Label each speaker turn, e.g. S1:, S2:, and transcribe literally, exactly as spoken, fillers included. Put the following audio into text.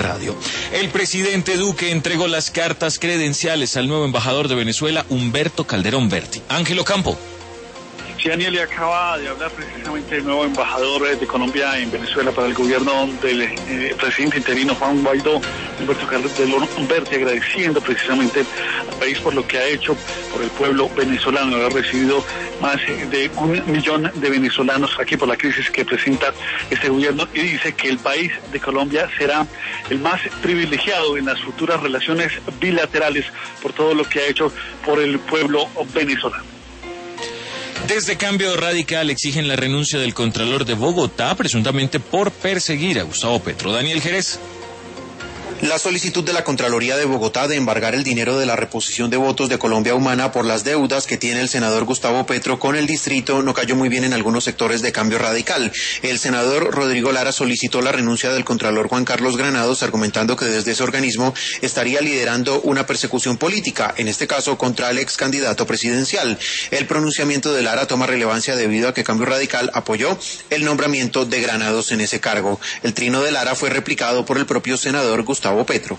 S1: Radio. El presidente Duque entregó las cartas credenciales al nuevo embajador de Venezuela, Humberto Calderón Berti. Ángelo Campo.
S2: Sí, Daniel, le acaba de hablar precisamente el nuevo embajador de Colombia en Venezuela para el gobierno del eh, presidente interino Juan Guaidó, Humberto Calderón Berti, agradeciendo precisamente al país por lo que ha hecho por el pueblo venezolano, haber recibido más de un millón de venezolanos aquí por la crisis que presenta este gobierno, y dice que el país de Colombia será el más privilegiado en las futuras relaciones bilaterales por todo lo que ha hecho por el pueblo venezolano.
S1: Desde Cambio Radical exigen la renuncia del Contralor de Bogotá, presuntamente por perseguir a Gustavo Petro. Daniel Jerez.
S3: La solicitud de la Contraloría de Bogotá de embargar el dinero de la reposición de votos de Colombia Humana por las deudas que tiene el senador Gustavo Petro con el distrito no cayó muy bien en algunos sectores de Cambio Radical. El senador Rodrigo Lara solicitó la renuncia del Contralor Juan Carlos Granados, argumentando que desde ese organismo estaría liderando una persecución política, en este caso contra el ex candidato presidencial. El pronunciamiento de Lara toma relevancia debido a que Cambio Radical apoyó el nombramiento de Granados en ese cargo. El trino de Lara fue replicado por el propio senador Gustavo Petro.